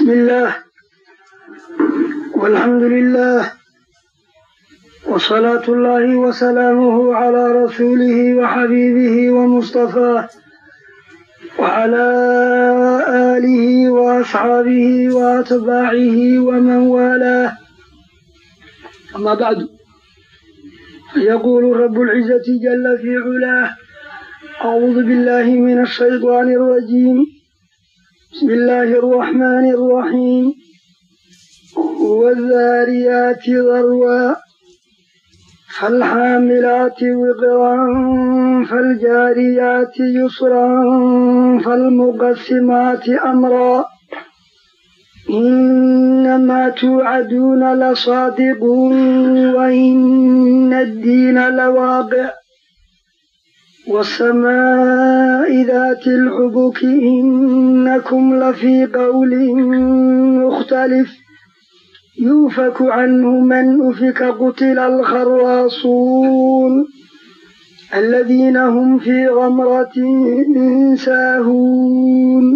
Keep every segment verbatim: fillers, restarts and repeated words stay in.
بسم الله والحمد لله وصلاة الله وسلامه على رسوله وحبيبه ومصطفاه وعلى آله وأصحابه وأتباعه ومن والاه. أما بعد، يقول رب العزة جل في علاه: أعوذ بالله من الشيطان الرجيم. بسم الله الرحمن الرحيم. والذاريات ذروا فالحاملات وقرا فالجاريات يسرا فالمقسمات أمرا إنما توعدون لصادق وإن الدين لواقع والسماء ذات الحبك إنكم لفي قول مختلف يؤفك عنه من أفك قتل الخراصون الذين هم في غمرة ساهون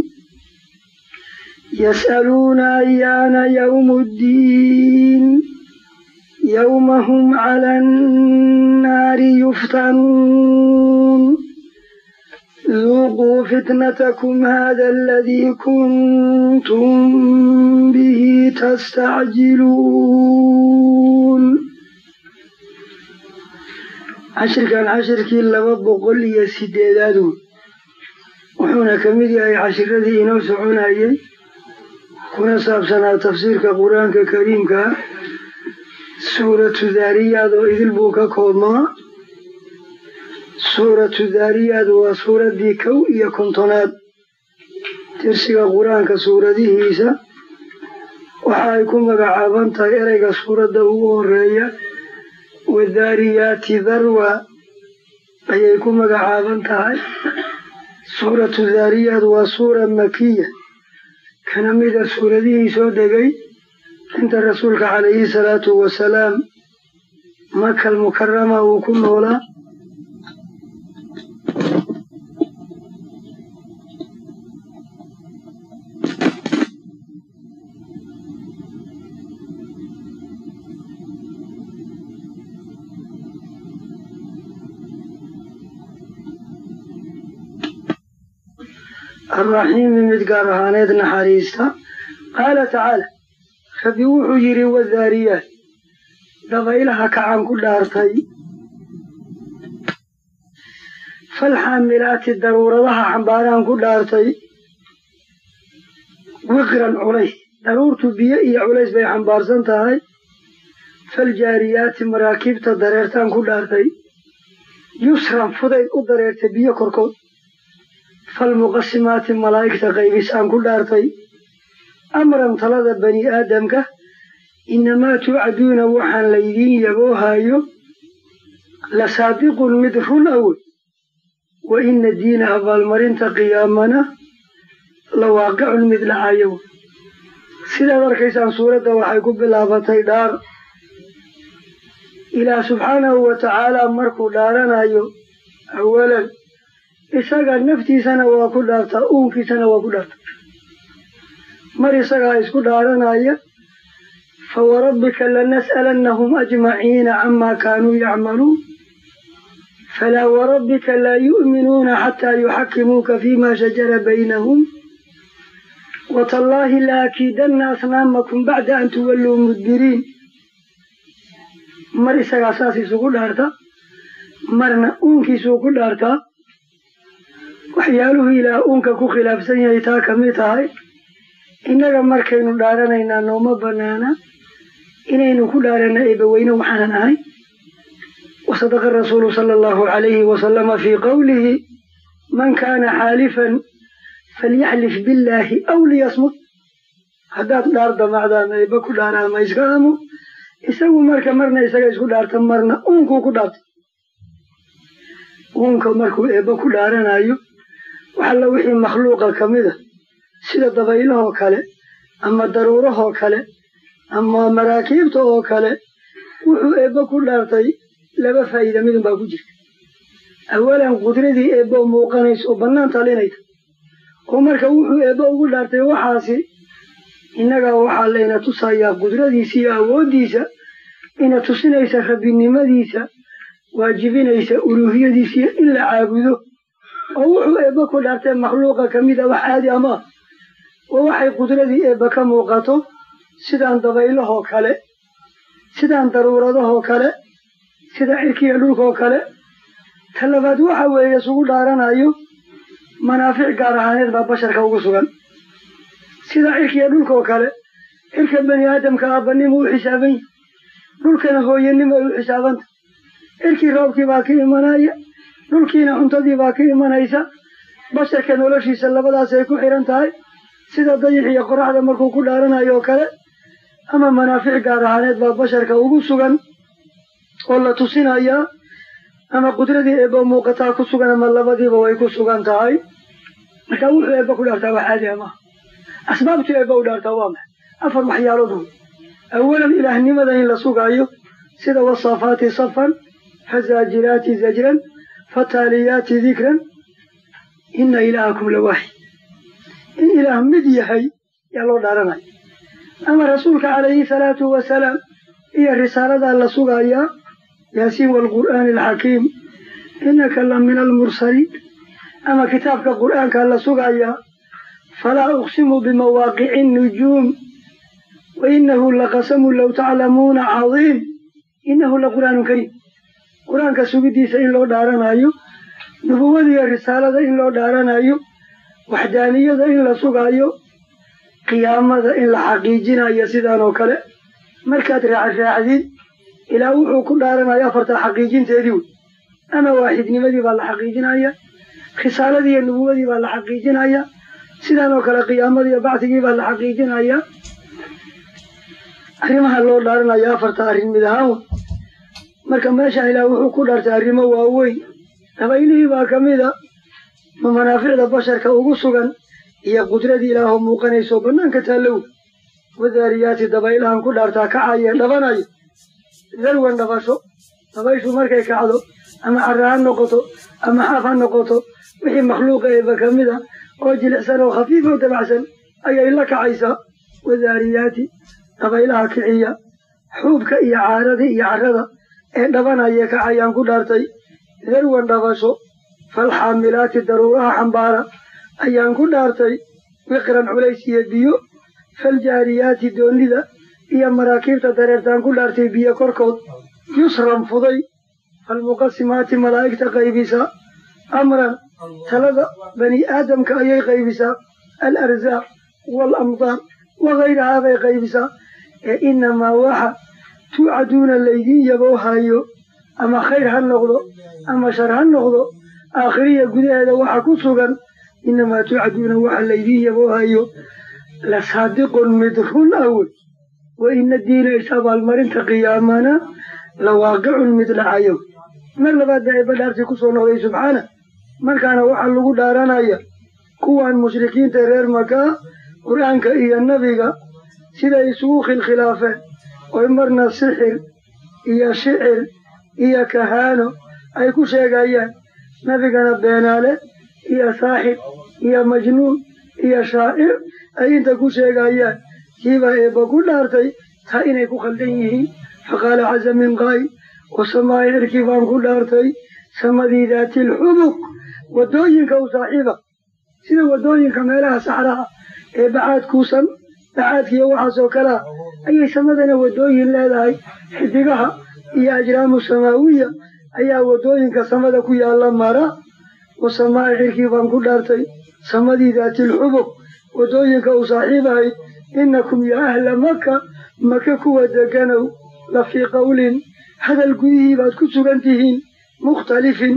يسألون أيان يوم الدين يوم هم على النار يفتنون ذوقوا فتنتكم هذا الذي كنتم به تستعجلون. عشر كان عشر كي لباب قل لي سيدادون وحونا كمدي أي عشر الذي نوسعون أي كنا سابسنا تفسير كقرآن كريم ك سورة ذاريات وإذ البوكا كوما. سورة ذاريات وسورة دي كو إيا كنتونات ترسيق قرآن كسورة دي هيسا وحايكم مقعابان تغيرك سورة دهو الرئية والذاريات ذروة أيكم مقعابان تغير. سورة ذاريات وسورة مكية كان ميدا سورة دي هيسو دقي انت رسولك عليه الصلاة والسلام مكة المكرمة وكل هولا الرحيم مدقار هانيد نحاريستا. قال تعالى: خبيوح يري والذاريات دضيلها كعان كل أرتي فالحاملات الضرورة لها حنباران كل أرتي وقرا عليه ضرورة بيئي عليس بي حنبار سنتهاي فالجاريات مراكب تضريرتان كل أرتي يسرا فضيل أضريرت بيئ كركو فالمقسمات ملائكة غيبسان كل أرتي أمرا طلد بني آدم إنما توعدون وحن ليدين يبوهايو لصادق مدر الأول وإن الدين أبال مرنت قيامنا لواقع مثل عايو. سيدة ذركيسان سورة وحيكب بلابتي دار إلى سبحانه وتعالى مركو دارنا يو. أولا إساقا نفتي سنة وكل دارتا أونكي سنة وكل دارتا مر إساقا إسكو دارنا يو. فوربك لنسألنهم أجمعين عما كانوا يعملون فلا وربك لا يؤمنون حتى يحكموك فيما شجر بينهم وتالله لأكيدن أصنامكم بعد أن تولوا مدبرين. مر إساقا ساسي سوكو دارتا مرنا أونكي سوكو دارتا وحياله إلى أونك كو خلاف سنيتا كميتاي إنك مركين دارنا إنا نوم بنانا إنين كلنا إبوين وحنناي. وصدق الرسول صلى الله عليه وسلم في قوله: من كان حالفا فليحلف بالله أو ليصمت. هدات دارد معدا ما يبكو دارا ما يسقامو يسوي مركا مرنا يسقى يسقو دارتا مرنا أنكو كدات أنكو مركو إبكو دارنا أيو وحلا وحي مخلوقا كمذا سيدة ضبيله وكاله أما ضروره وكاله أما مراكبته وكاله وحو إبكو دارتي لبا فايدة من باكو جيك. أولا قدرتي إبا موقانيس وبنان تالينيت ومركا وحو إبا وقل دارتي وحاسي innagaa waxaa layna tusayaa qudradiisa iyo awooddiisa ina tusinaysa rabbinimadiisa waajibinaysa uluuhiyadiisa iyo in la caabudo oo wuxuu eebba ku dhaartay makhluuqa ka mid a wax caadi ama waa waxay qudradii eebba ka muuqato sidaan dabaylahoo kale sidaan daruuradahoo kale sida cirkiga dhulkaoo kale ta labaad waxa weeye isugu dhaaranayo manaafic gaar ahaaneed baa basharka ugu sugan sida cirkiga dhulkaoo kale cirka bani aadamka aabbanimo u xisaaban yahi dhulkana hooyanimo ay u xisaabanta cirkii roobkii baa ka imanaya dhulkiina cuntadii baa ka imanaysa basharka noloshiisa labadaas ay ku xihan tahay sida dayix iyo qoraxda markuu ku dhaaranayo oo kale ama manaafic gaar ahaaneed baa basharka ugu sugan oo la tusinayaa ama qudradii eebba muuqataa ku sugan ama labadiiba way ku sugan tahay marka wuxuu eebba ku dhaartaa wax caadi ama asbaabtu eebba u dhaartaa waa maxay afar waxyaalood wey awalan ilaahnimada in la sugaayo sida wasaafaati safan fazaajiraati zajran fataaliyaati dikran ina ilaahakum la waaxid in ilaah mid yahay yaa loo dhaaranayo ama rasuulka calayhi salaatu wasalaam iyo risaaladaa la sugayaa yaasiin waalqur'aani alxakiim innaka la min almursaliin ama kitaabka qur'aankaa la sugayaa falaa uqsimu bimawaaqici nnujuum wa innahu laqasamun low taclamuuna cadiim innahu laqur'aanun kariim qur-aanka sugiddiisa in loo dhaaranayo nubuwadiiyo risaalada in loo dhaaranayo waxdaaniyada in la sugaayo qiyaamada in la xaqiijinayo sidaan oo kale markaad raacraacdid ilaa wuxuu ku dhaaranayo afartaa xaqiijinteedii wey ama waaxidnimadii baa la xaqiijinaya risaaladii iyo nubuwadii baa la xaqiijinaya sidaan oo kale qiyaamadii iyo bacdigii baa la xaqiijinaya arrimaha loo dhaaranayo afarta arrin mid ahaan wey marka meesha ilaah wuxuu ku dhaartay arrimo waaweyn dabaylihii baa ka mid a ma manaaficda basharka ugu sugan iyo qudradii ilaahoo muuqanayso bannaanka taallow wadaariyaati dabaylahan ku dhaartaa kacaya dhabanaya darwan dhabasho dabayshu markay kacdo ama carra ha noqoto ama xaaf ha noqoto wixii makhluuqa eeba ka mid a oo jilicsan oo khafiif oo dabacsan ayay la kacaysaa wadaariyaati dabaylaha kiciya xuubka iyo caaradii iyo carrada ee dhabanaya kacayaan ku dhaartay darwan dhabasho falxaamilaati daruuraha xambaara ayaan ku dhaartay wiqran culays iyo biyo faljaariyaati doonnida iyo maraakiibta dareertaan ku dhaartay biyo korkood yusran fuday falmuqasimaati malaa'igta qaybisaa amran talada bani aadamka ayay qaybisaa alarsaaq waalamdaar wagayrahaa bay qaybisaa ee inamaa waxa tuucaduuna laydiin yaboohayo ama khayr ha noqdo ama shar ha noqdo aakhiriya gudaheeda waxa ku sugan inamaa tuucaduuna waxa laydiin yaboohayo la saadiqun mid run ah wey wa ina diina is abaalmarinta qiyaamana la waaqicun mid dhacayo mar labaad baa eebba dhaartii ku soo noqday subxaana markaana waxaa lagu dhaaranaya kuwan mushrikiinta reer makaa qur-aanka iyo nebiga siday isugu khilkhilaafeen oy marna sixir iyo shicir iyo kahaano ay ku sheegayaan nebigana beenaale iyo saaxib iyo majnuun iyo shaacir ay inta ku sheegayaan kiibaa eebba ku dhaartay taa inay ku khaldan yihiin faqaala caza min qaay wasamaa'i cirkii baan ku dhaartay samadii daatilxubuq waddooyinka u saaxiiba sida waddooyinka meelaha saxraha ee bacaad kuusan bacaadkiiyo waxaasoo kalea ayay samadana waddooyin leedahay xidigaha iyo ajraamu samaawiya ayaa waddooyinka samada ku yaalla mara wasamaa'i cirkii baan ku dhaartay samadii daatilxubuq waddooyinka u saaxiibahay innakum yaa ahla maka maka kuwa deganow la fii qawlin hadal gudihii baad ku sugan tihiin mukhtalifin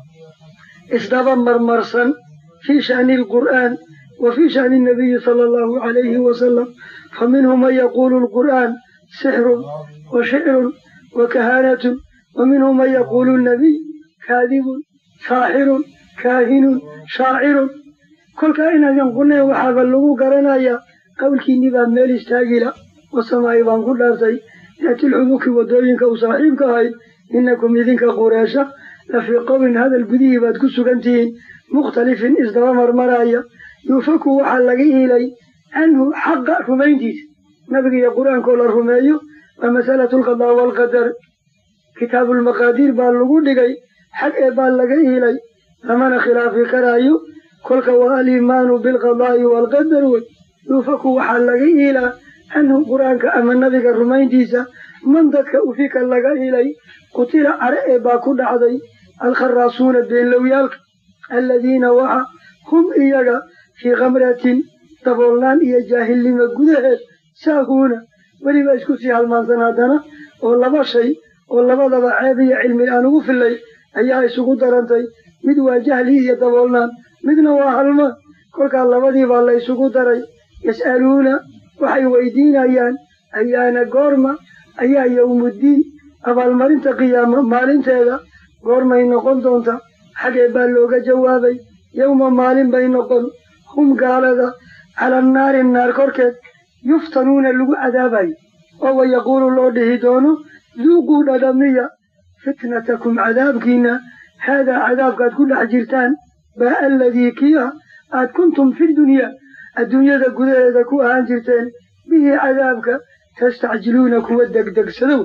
isdaba marmarsan fii sha'ni alqur'aan wa fii sha'ni nabiyi sala allahu calayhi wasalam fa minhum man yaquulu alqur'aan sixrun wa shicrun wa kahaanatun wa minhum man yaquulu nabiy kaadibun saaxirun kaahinun shaacirun kolkaa inaadan quneen waxaaba lagu garanayaa qowlkiinni baa meel istaagila wasamaa'i baan ku dhaartay daatilxubuki waddooyinka u saaxiibka ahayd innakum idinka qureesha la fii qowlin hadal gudihii baad ku sugan tihiin mukhtalifin isdaba marmaraya yuufaku waxaa laga iilay canhu xaqa rumayntiisa nabiga iyo qur-aankoo la rumeeyo waa masalatu alqadaa waalqadar kitaabulmaqaadiir baa lagu dhigay xag ee baa laga iilay lamana khilaafi karaayo kolka waa aliimaanu bilqadaa'i waalqadar wey yuufaku waxaa laga iilaa canhu qur-aanka ama nabiga rumayntiisa man dadka ufika laga iilay qutila care ee baa ku dhacday alkharaasuuna beenlowyaalka alladiina waxa hum iyaga fii kamratin daboolnaan iyo jaahilnimo gudaheed saahuuna weliba isku sii halmaansan haddana oo laba shay oo labadaba ceeb iyo cilmi aan ugu filay ayaa isugu darantay mid waa jahli iyo daboolnaan midna waa halmaan kolkaa labadii baa la ysugu daray yas'aluuna waxay weydiinayaan ayaana goorma ayaa yowmuddiin abaalmarinta qiyaama maalinteeda goormay noqon doonta xagee baa looga jawaabay yowma maalin bay noqon hum gaalada cala naari naar korkeed yuftanuuna lagu cadaabayo oo wayaquulu loo dhihi doono duuquu dhadhamiya fitnatakum cadaabkiina haadaa cadaabkaad ku dhex jirtaan baa aladii kii ah aad kuntum fi dunyaa adduunyada gudaheeda ku ahaan jirteen bihi cadaabka tastacjiluuna kuwa degdegsadow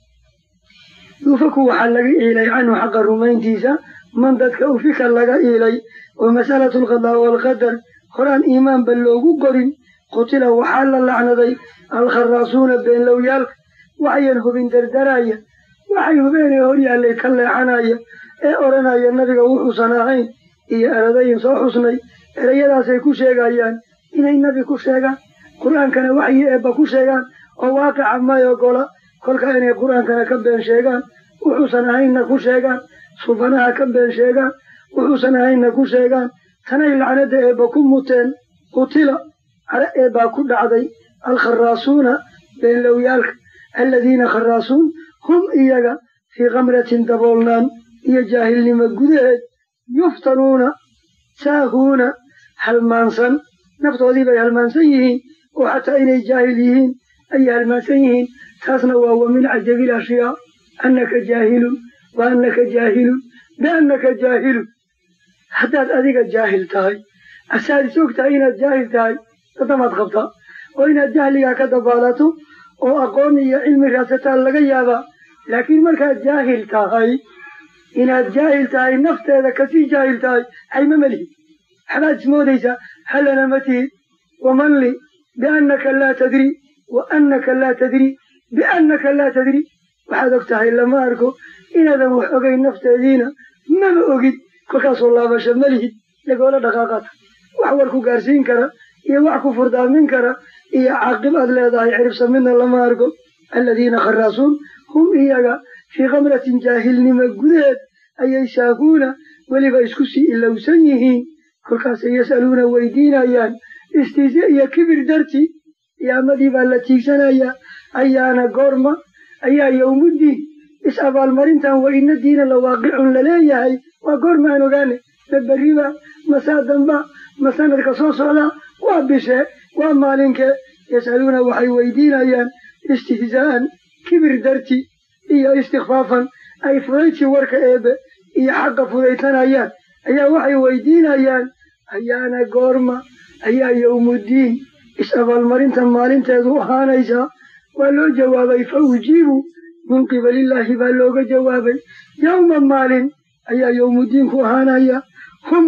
yuufaku waxaa laga iilay canhu xaqa rumayntiisa man dadka ufika laga iilay oo masalatu alqadaa waalqadar horaan iimaanba loogu qorin qutila waxaa la lacnaday alkharaasuuna beenlowyaalka waxayan hubin dardaraya waxay hubeenee hor yaallay ka leexanaya ee odhanaya nabiga wuxuusan ahayn iyo eradayin soo xusnay erayadaasay ku sheegayaan inay nabi ku sheegaan qur-aankana waxyi eebba ku sheegaan oo waaqica may ogola kolkaa inay qur-aankana ka been sheegaan wuxuusan ahaynna ku sheegaan subanaha ka been sheegaan wuxuusan ahaynna ku sheegaan tanay lacnada eebba ku muteen qutila care eebbaa ku dhacday alkharaasuuna beenlowyaalka alladiina kharaasuun hum iyaga fii kamratin daboolnaan iyo jaahilnimo gudaheed yuftanuuna saahuuna halmaansan naftoodii bay halmaansan yihiin oo xataa inay jaahil yihiin ayay halmaansan yihiin taasna waa wa min cajabi ilashyaa annaka jaahilun wa annaka jaahilun biannaka jaahilun haddaad adiga jaahil tahay asaad is og tahay inaad jaahil tahay dadamaad qabtaa oo inaad jahligaa ka dabaalato oo aqoon iyo cilmi raasataan laga yaabaa laakiin markaad jaahil tahay inaad jaahil tahay nafteeda kasii jaahil tahay hayma melihi waxbaad ismoodaysaa hallana ma tihid waman li biannaka laa tadri wa annaka laa tadri biannaka laa tadri waxaad og tahay lama arko inaadan wax ogayn nafteediina mama ogid kolkaasoo laabasha malihid lagoola dhaqaaqata wax war ku gaarsiin kara iyo wax ku furdaamin kara iyo caaqib aad leedahay ciribsa midna lama arko alladiina kharaasuun hum iyaga fii kamratin jaahilnimo gudaheed ayay saahuuna weliba isku sii ilowsan yihiin kolkaasay yas'aluuna weydiinayaan istiise iyo kibir darti qiyaamadii baa la tiigsanayaa ayaana goorma ayaa yowmuddiin is abaalmarintan wa ina diina la waaqicun laleeyahay waa goorma aan ogaane ma berriba masaa damba ma sanadka soo socda waa bishe waa maalinkee yas'aluuna waxay weydiinayaan istihzaa'an kibir darti iyo istikfaafan ay fudaydsi warka eebe iyo xaqa fudaysanayaan ayaa waxay weydiinayaan ayaana goorma ayaa yowmuddiin is abaalmarinta maalinteedu ahaanaysaa waa loo jawaabay fa ujiibu min qibalillaahi baa looga jawaabay yowma maalin ayaa yowmuddiinku ahaanaya hum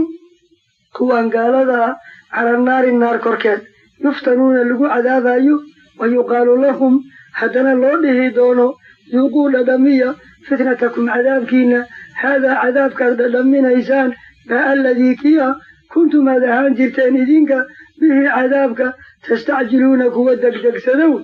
kuwaan gaaladaa cala naari naar korkeed yuftanuuna lagu cadaabayo wa yuqaalu lahum haddana loo dhihi doono duuquu dhadhamiya fitnatakum cadaabkiina haadaa cadaabkaad dhadhaminaysaan baa aladii kia kuntum aad ahaan jirteen idinka bihi cadaabka tastacjiluuna kuwa degdegsadow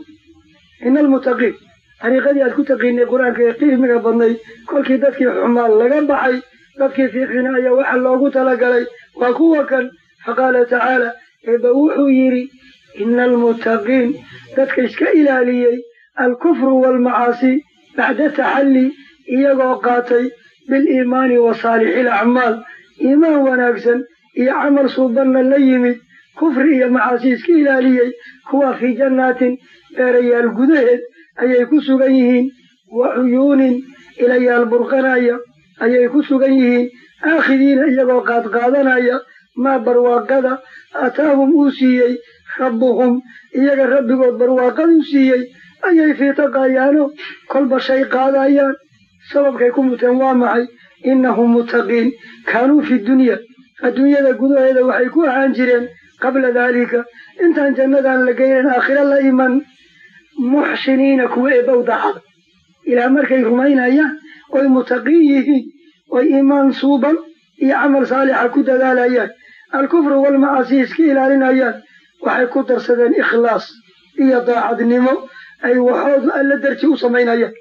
ina almuttaqiin dariiqadii aad ku taqiinay qur-aanka ee qiimiga badnayd kolkii dadkii xumaan laga baxay dadkii fiiqina ayaa waxa loogu talagalay waa kuwa kan faqaala tacaala eeba wuxuu yidhi ina almuttaqiin dadka iska ilaaliyey alkufru waalmacaasi bacda taxalli iyagoo qaatay biliimaani wa saalixi ilacmaal iimaan wanaagsan iyo camal suubanna la yimid kufri iyo macaasi iska ilaaliyey kuwa fii jannaatin beerayaal gudaheed ayay ku sugan yihiin wa cuyuunin ilayaal burqanaya ayay ku sugan yihiin aakhidiina iyagoo qaadqaadanaya maa barwaaqada aataahum uu siiyey rabbuhum iyaga rabbigood barwaaqadu siiyey ayay fiitaqayaano kolba shay qaadayaan sababkay ku muteen waa maxay innahum muttaqiin kaanuu fi dunya adduunyada gudaheeda waxay ku ahaan jireen qabla daalika intaan jannadan la geynan aakhira la iman muxsiniina kuwa eebbow daacada ilaa markay rumaynayaan oy muttaqiin yihiin oy iimaan suuban iyo camal saalixa ku dadaalayaan alkufru walmacaasi iska ilaalinayaan waxay ku darsadeen ikhlaas iyo daacadnimo ay waxoodu alla darji u samaynayaan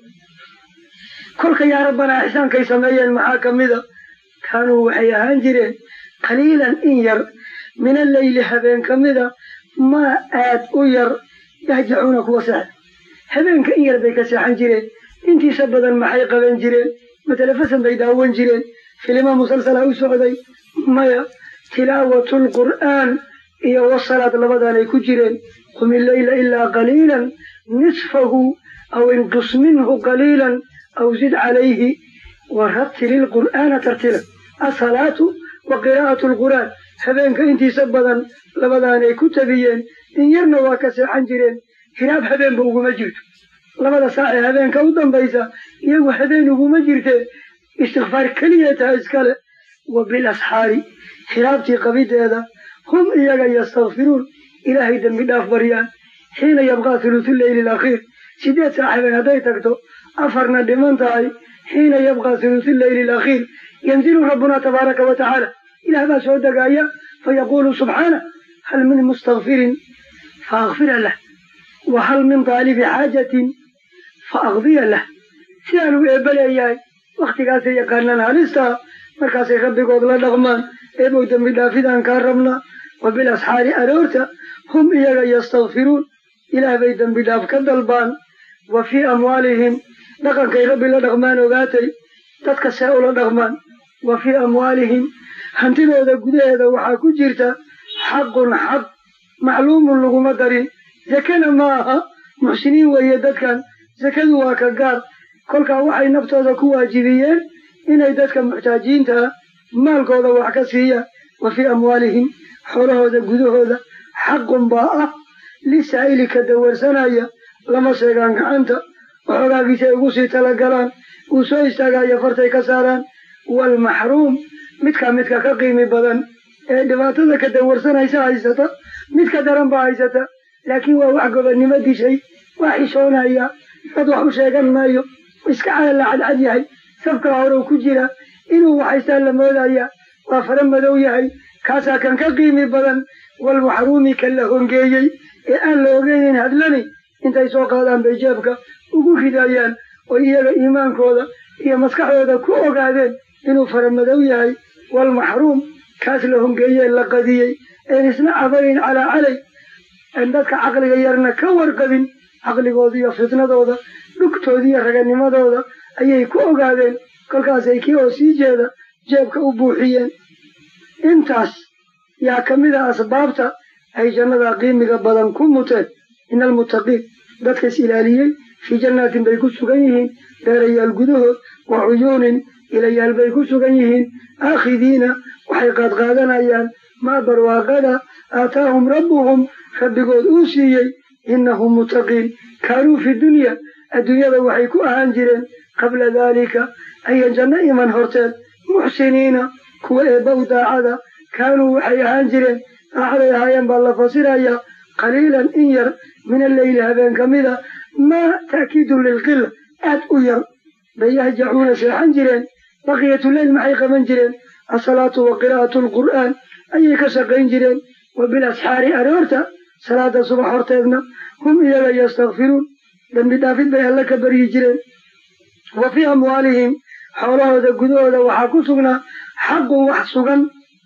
kolka yaa rabbanaa ixsaankay sameeyeen maxaa ka mida kaanuu waxay ahaan jireen qaliilan in yar min alleyli habeen ka mida maa aad u yar yahjacuuna kuwa seexda habeenka in yar bay ka seexan jireen intiisa badan maxay qaban jireen matelefasan bay daawan jireen filima musalsala u socday maya tilaawatlqur'aan iyo wasalaad labadaanay ku jireen qum illeyla ilaa qaliilan nisfahu aw inqus minhu qaliilan aw zid calayhi waratili lqur'aana tartila asalaatu wa qiraa'atu lqur'aan habeenka intiisa badan labadaanay ku tabiyeen in yarna waa ka seexan jireen hiraab habeenba uguma jirto labada saacee habeenka u dambaysa iyagu habeen uguma jirtee istikfaar keliya taha iskale wa bilasxaari hiraabtii qabideeda hum iyaga yastakfiruun ilaahay dembi dhaaf baryaan xiina yabqaa thuluthu leyli alakhiir sideed saac habeen hadday tagto afarna dhiman tahay xiina yabqaa thuluthu leyli alakhiir yanzilu rabbuna tabaaraka wa tacaala ilaah baa soo degaaya fayaquulu subxaanah hal min mustakfirin faakfira lah wa hal min daalibi xaajatin faaqdiya lah sidaanuu eebba leeyahay wakhtigaasay yaqaanaan halistaa markaasay rabbigood la dhaqmaan eebow dembi dhaafidaan kaa rabnaa wa bilasxaari aroorta hum iyaga yastakfiruun ilaah bay dembi dhaaf ka dalbaan wa fii amwaalihim dhaqankay rabbi la dhaqmaan ogaatay dadka see ula dhaqmaan wa fii amwaalihim hantidooda gudaheeda waxaa ku jirta xaqun xaq macluumun laguma darin sakana ma aha muxsiniin weeye dadkan sakadu waa ka gaar kolkaa waxay naftooda ku waajibiyeen inay dadka muxtaajiintaa maalkooda wax ka siiyaan wa fii amwaalihim xoolahooda gudahooda xaqun baa ah lisaa'ili ka dawarsanaya lama sheegaan gacanta waxoogaagiisay ugu sii talagalaan uu soo istaagaya fartay ka saaraan waalmaxruum midkaa midka ka qiimi badan ee dhibaatada ka dawarsanaysa haysata midka daran baa haysata laakiin waa wax gobonnimo dishay waa xishoonaya dad wax u sheegan maayo iska caala cadcad yahay safka horew ku jira inuu waxaystaan la moodaya waa fara madow yahay kaasaa kan ka qiimi badan walmaxruumi kan la hongeeyey ee aan la ogeynin hadlani intay soo qaadaan bay jeebka ugu ridayaan oo iyaga iimaankooda iyo maskaxdooda ku ogaadeen inuu fara madow yahay walmaxruum kaas la hongeeyee la qadiyey een isna cabayn calaa calay en dadka caqliga yarna ka warqabin caqligooda iyo fitnadooda dhugtooda iyo raganimadooda ayay ku ogaadeen kolkaasay kii oo sii jeeda jeebka u buuxiyeen intaas yaa ka mid a asbaabta ay jannada qiimiga badan ku muteen ina almuttaqiin dadka is ilaaliyey fii jannaatin bay ku sugan yihiin beerayaal gudahood wa cuyuunin ilayaal bay ku sugan yihiin aakhidiina waxay qaadqaadanayaan maa barwaaqada aataahum rabbuhum rabbigood uu siiyey innahum muttaqiin kaanuu fi dunya adduunyada waxay ku ahaan jireen qabla daalika ayan janno iman horteed muxsiniina kuwa eebbow daacada kaanuu waxay ahaan jireen daacaday ahaayeen baa la fasirayaa qaliilan in yar min alleyli habeen ka mida maa ta'kiidun lilqila aad u yar bay yahjacuuna seexan jireen baqiyatuleyl maxay qaban jireen asalaatu wa qiraa'atu lqur'aan ayay ka shaqayn jireen wa bilasxaari aroorta salaada subax horteedna hum iyaga yastakfiruun dembi dhaafid bay alle ka baryi jireen wa fii amwaalihim xoolahooda gudahooda waxaa ku sugnaa xaqun wax sugan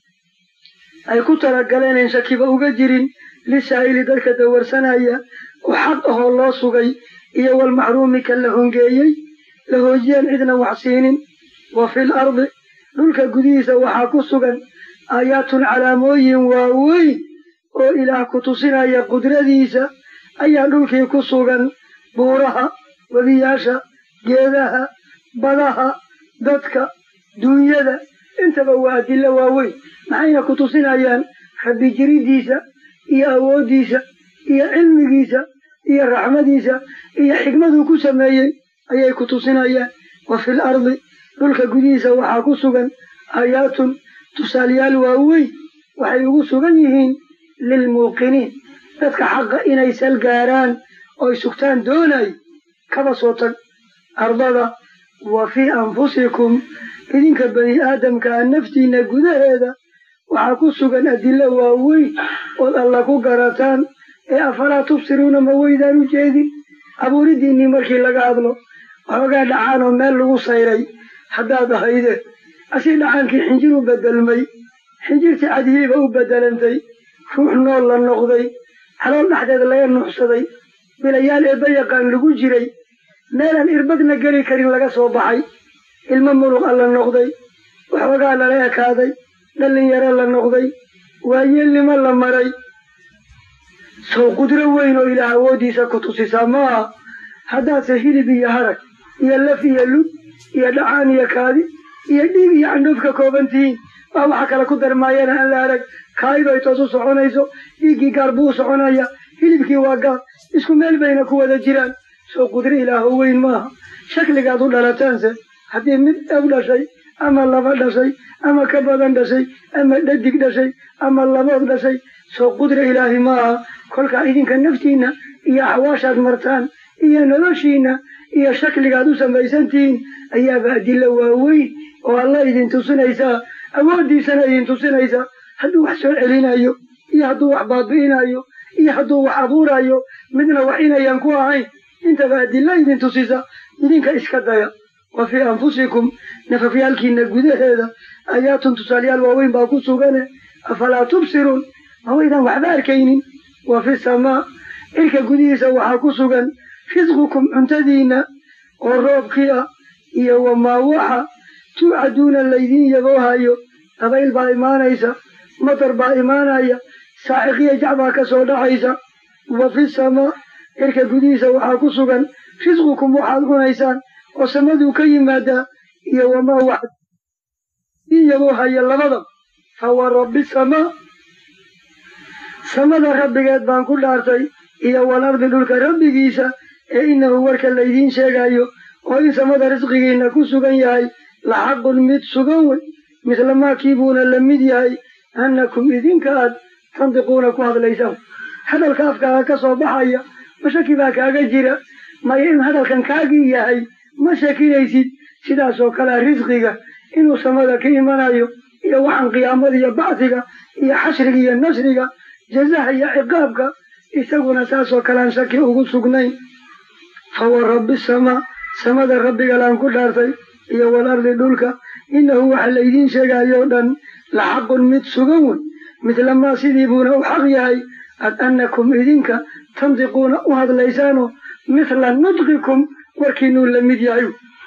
ay ku talagaleen in shakiba uga jirin lisaa'ili dadka dawarsanaya oo xaq ahoo loo sugay iyo walmaxruumi kan la hongeeyey la hoojiyeen cidna wax siinin wa fil ardi dhulka gudihiisa waxaa ku sugan aayaatun calaamooyin waaweyn oo ilaah ku tusinaya qudradiisa ayaa dhulkii ku sugan buuraha webiyaasha geedaha badaha dadka duunyada intaba waa adillo waaweyn maxayna ku tusinayaan rabbi jiridiisa iyo awooddiisa iyo cilmigiisa iyo raxmadiisa iyo xikmaduu ku sameeyey ayay ku tusinayaan. wa fil ardi dhulka gudihiisa waxaa ku sugan aayaatun tusaalayaal waaweyn waxay ugu sugan yihiin lilmuuqiniin dadka xaqa inay salgaaraan oy sugtaan doonay kaba soo tag ardada. wa fii anfusikum idinka bani aadamkaa naftiinna gudaheeda waxaa ku sugan adillo waaweyn ood alla ku garataan ee afalaa tubsiruuna ma weydaan u jeedin. abuuridiinnii markii laga hadlo waxoogaa dhacaan oo meel lagu sayray haddaad ahayde asi dhacaankii xinjir u beddelmay xinjirtii cadiyiiba u beddelantay ruux nool la noqday halool dhexdeed laga nuuxsaday bilayaal eebba yaqaan lagu jiray meelaan irbadna geli karin laga soo baxay ilmo muluq alla noqday waxoogaa lala ekaaday dhallinyaro la noqday waayeelnimo la maray. sow qudro weyn oo ilaah awooddiisa ku tusisaa ma aha haddaadse hilib iyo harag iyo laf iyo lug iyo dhacaan iyo kaadi iyo dhiig iyo candhuuf ka kooban tihiin baa waxa kale ku darmaayana aan la arag. kaadidu ay toos u soconayso dhiiggii gaar buu u soconaya hilibkii waa gaar isku meel bayna ku wada jiraan. soo qudro ilaaho weyn maaha. shakligaad u dhalataanse haddii mid ew dhashay ama laba dhashay ama ka badan dhashay ama dhadig dhashay ama labood dhashay soo qudro ilaahi maaha. kolkaa idinka naftiinna iyo axwaashaad martaan iyo noloshiinna iyo shakligaad u samaysantihiin ayaaba adillo waaweyn oo alla idin tusinaysaa awooddiisana idin tusinaysaa. hadduu wax soo celinayo iyo hadduu wax baabi'inayo iyo hadduu wax abuurayo midna wax inayaan ku ahayn intaba adilla idin tusisa. idinka iska daya. wa fii anfusikum nafafyaalkiinna gudaheeda aayaatun tusaalayaal waaweyn baa ku sugane afalaa tubsiruun ma waydaan waxba arkaynin. wa fi samaa cirka gudihiisa waxaa ku sugan risqukum cuntadiinna oo roobkii ah iyo wamaa waxa tuucaduuna laydiin yaboohayo. dabayl baa imaanaysa matar baa imaanaya saaciqiya jacbaa ka soo dhacaysa. wa fi samaa cirka gudihiisa waxaa ku sugan risqukum waxaad cunaysaan oo samaduu ka yimaadaa iyo wamaa waxa idiin yaboohaya labada. fa wa rabbi samaa samada rabbigeed baan ku dhaartay iyo walardi dhulka rabbigiisa ee innahu warka laydiin sheegayo oo in samada risqigiinna ku sugan yahay la xaqun mid sugan wey misla maakiibuuna la mid yahay annakum idinka aad tandiquuna ku hadlaysaan. hadalka afkaaga ka soo baxaya ma shaki baa kaaga jira maya in hadalkan kaagii yahay ma shakinaysid. sidaasoo kalea risqiga inuu samada ka imanayo iyo waxaan qiyaamada iyo bacdiga iyo xashriga iyo nasriga jazaha iyo ciqaabka isaguna saasoo kalean shaki ugu sugnayn. fa wa rabbi samaa samada rabbigalaan ku dhaartay iyo walardi dhulka innahu waxa laydiin sheegayoo dhan la xaqun mid sugan wey midla maa sidii buuna u xaq yahay ad annakum idinka tandiquuna u hadlaysaanoo mithla nudqikum warkiinuu la mid yahay.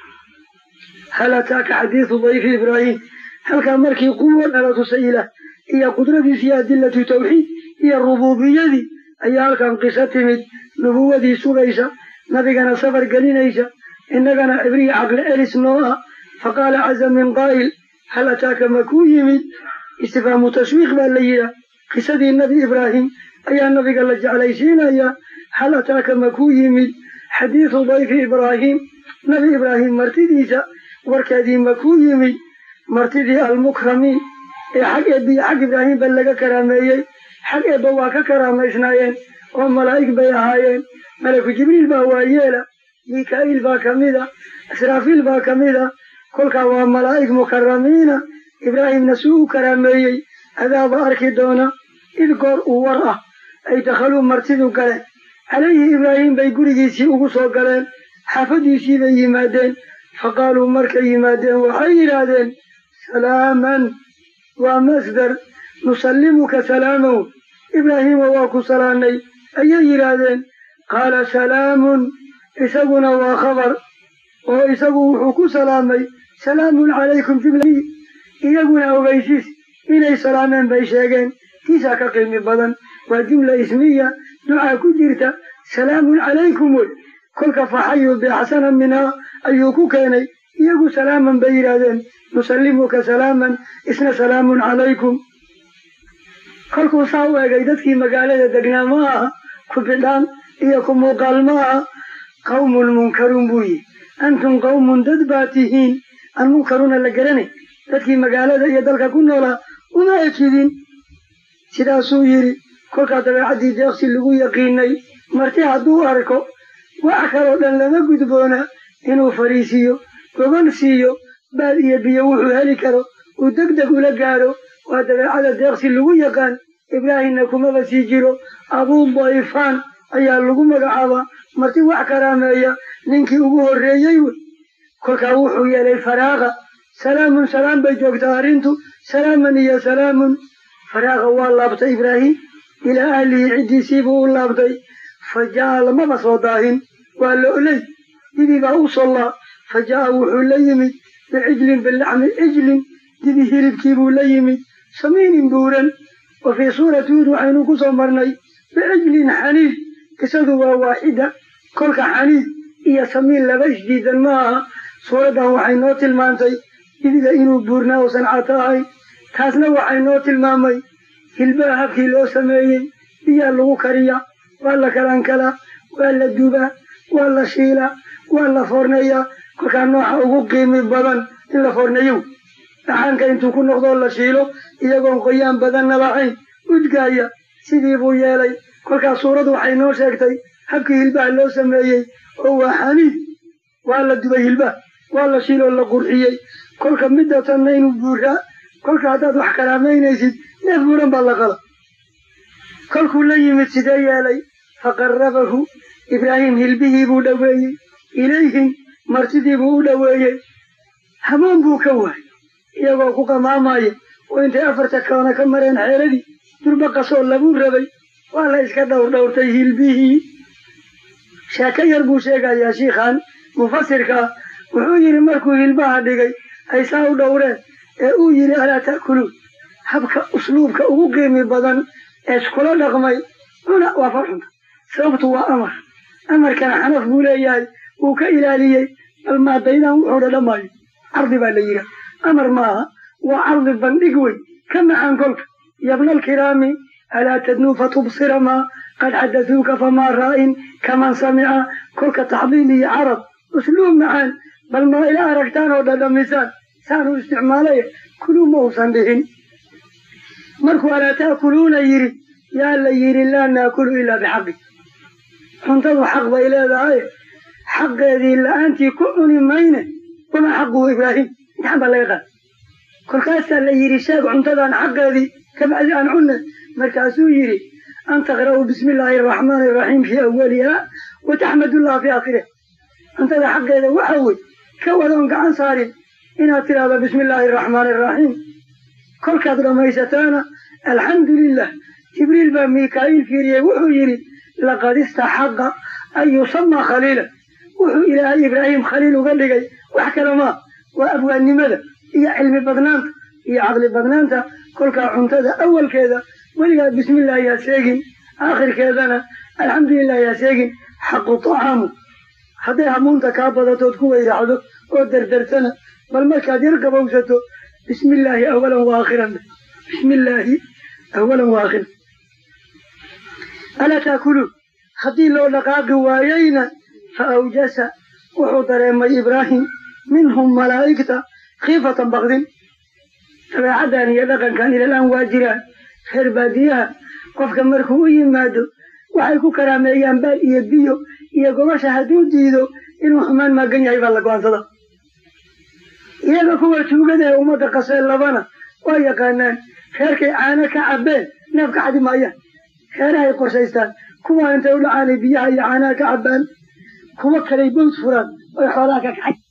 hal ataaka xadiidu dayfi ibraahim halkaa markii quwo dhala tusay ilaah iyo qudradiis iyo adilatu tawxiid iyo rubuubiyadii ayaa halkan qiso timid nubuwadii sugaysa nabigana safar gelinaysa innagana cibriya caqli celis noo ah. faqaala caza min qaa'il hal ataaka ma kuu yimid istifhaamu tashwiiq baa la yidhaah. qisadii nebi ibraahim ayaa nabiga la jeclaysiinayaa. hal ataaka ma kuu yimid xadiidu dayfi ibraahim nebi ibraahim martidiisa warkeedii ma kuu yimid martidii almukramiin ee xag eebbiyo xag ibraahim ba laga karaameeyey. xag eebba waa ka karaamaysnaayeen oo malaa'ig bay ahaayeen. malaku jibriil baa waayeela mikaa'iil baa ka mida israafiil baa ka mida. kolkaa waa malaa'ig mukaramiina ibraahimna suu u karaameeyey adaaba arki doona. id goor uu war ah ay dakhaluu martidu galeen calayhi ibraahim bay gurigiisii ugu soo galeen xaafadiisii bay yimaadeen. faqaaluu markay yimaadeen waxay yidhaahdeen salaaman waa masdar nusallimuka salaamahu ibraahima waa ku salaanay ayay yidhaahdeen. qaala salaamun isaguna waa khabar oo isagu wuxuu ku salaamay salaamun calaykum jumla iyaguna ogeysiis inay salaameen bay sheegeen. tiisaa ka qiimi badan waa jumla ismiya ducaa ku jirta salaamun calaykum wey. kolka faxayuu biaxsana minhaa ayuu ku keenay iyagu salaaman bay yidhaahdeen nusallimuka salaaman isna salaamun calaykum. kolkuu saa u egay dadkii magaalada degnaa ma aha ku bidhaan iyo ku muuqaal ma aha qawmun munkaruun buu yihi antum qawmun dad baa tihiin aan munkaruna la garanay dadkii magaalada iyo dalka ku noolaa uma ekidin sidaasuu yidhi kolkaa dabeecaddii deeqsi lagu yaqiinay marti hadduu arko wax kaloo dhan lama gudboona inuu fariisiiyo gogol siiyo baad iyo biyo wuxuu heli karo uu deg deg ula gaadho waa dabeecada deeqsi lagu yaqaan ibraahimna kumaba sii jiro abuu dayfaan ayaa lagu magacaabaa marti wax karaameeya ninkii ugu horreeyey wey kolkaa wuxuu yeelay faraaqa salaamun salaam bay joogtaa arrintu salaaman iyo salaamun faraaqa waa laabtay ibraahim ilaa ahlihi ciddiisiibuu u laabtay fa ja'a lamaba soo daahin waa la oley dibi baa u sollaa fa ja'a wuxuu la yimid bicijlin bilaxmi cijlin dibi hilibkiibuu la yimid samiinin buuran wa fii suurati huud waxaynu ku soo marnay bicijlin xaniid qisadu waa waaxida kolka xaniid iyo samiin laba isdiidan ma aha suuraddan waxay noo tilmaantay dibiga inuu buurnaa oo sancato ahay taasna waxay noo tilmaamay hilbaha habkii loo sameeyey biyaa lagu kariya waa la kalankalaa waa la dubaa waa la shiilaa waa la foorneeyaa kolkaa nooca ugu qiimi badan in la foorneeyo dhaxaanka intuu ku noqdoo la shiilo iyagoon qoyaan badanna lahayn udgaaya sidii buu yeelay kolkaas suuradu waxay noo sheegtay habkii hilbaha loo sameeyey oo waa xaniid waa la dubay hilbaha waa la shiiloo la qurxiyey kolka midda tanna inuu buuraa kolka haddaad wax karaamaynaysid neef buuran baa la qala kolkuu la yimid sidee yeelay faqarrabahu ibraahim hilbihii buu dhoweeyey ilayhim martidii buu u dhoweeyey hamoon buu ka waayay iyagoo ku qamaamaya oo intay afarta koona ka mareen xeeradii durba qasoo labuu rabay waa la iska dhowr dhowrtay hilbihii sheeko yar buu sheegayaa shiikhan mufasirkaa wuxuu yidhi markuu hilbaha dhigay ay saa u dhowreen ee uu yidhi alaa ta'kuluun habka usluubka ugu qiimi badan ee iskula dhaqmay cuna waa farxunta sababtu waa amar amarkana xanaf buu leeyahay wuu ka ilaaliyey bal maadaydaan wuxuu dhadhamaayo cardi baa la yidhaha amar maaha waa cardi bandhig wey ka macaan kolka yabna alkiraami alaa tadnuu fatubsira maa qad xaddathuuka famaa raa'in kaman samica kolka taxdiid iyo carab usluub macaan bal ma ila aragtaan oo dhadhamisaan saanuu isticmaalaya kuluu ma uusan dhihin markuu alaa ta'kuluuna yidhi yaa la yidhi laa naakulu ilaa bixaqi cuntadu xaq bay leedahay xaqeedii la'aantii ku cuni mayne wama xaquhu ibraahim imtixaan baa laga qaada kolkaasaa la yidhi sheeg cuntadan xaqeedii kabacdi aan cunne markaasuu yidhi an taqra'uu bismi illaahi araxmaani araxiim fii awaliha wa taxmadullaha fii aakhiriha cuntada xaqeeda waxa wey ka wadoon gacan saarin inaad tidhaahdo bismi illaahi araxmaani araxiim kolkaad dhammaysataana alxamdu lilah jibriil baa miikaa'iil fiiriyey wuxuu yidhi laqad istaxaqa an yusamaa khaliila wuxuu ilaahay ibraahim khaliil uga dhigay wax kale maa waa abwaannimada iyo cilmi badnaanta iyo caqli badnaanta kolkaa cuntada awalkeeda weligaa bismillaah yaa seegin aakhirkeedana alxamdulilah yaa seegin xaqu طacaamu hadday hamuunta kaa badatood ku weyraacdo oo derdertana bal markaad yar gabowsato bismillaahi awalan wa aakhiran bismillaahi awalan wa aakhiran alaa taakuluun haddii loo dhaqaaqi waayeyna fa awjasa wuxuu dareemay ibraahim minhum malaa'igta khiifatan baqdin dabeecaddan iyo dhaqankan ilalaan waa jiraan reer baadiyaha qofka markuu u yimaado waxay ku karaameeyaan baal iyo biyo iyo gobasha hadduu diido inuu xumaan maagan yahay baa la go'aansada iyaga kuwa tuugada ee ummadda qasee labana waa yaqaanaan reerkay caano ka cabbeen neef ka xadi maayaan reerahay qorshaystaan kuwa intay u dhacaanay biyaha iyo caanaha ka cabbaan kuwa kalay bawd furaan oy xoolaha ka kaxay